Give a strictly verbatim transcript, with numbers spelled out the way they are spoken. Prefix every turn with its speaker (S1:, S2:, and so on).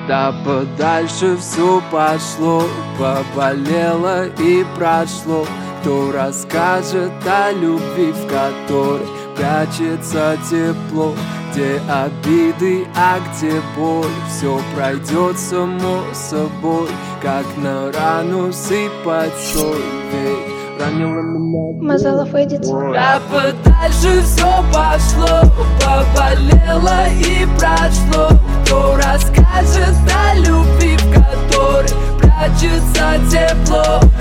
S1: Да подальше все пошло, поболело и прошло. Кто расскажет о любви, в которой прячется тепло? Где обиды, а где боль? Все пройдет само собой, как на рану сыпать соль. Ведь ранила меня
S2: Мазалов Эдит.
S1: да подальше все пошло, поболело и прошло. Кто расскажет о любви, в которой прячется тепло?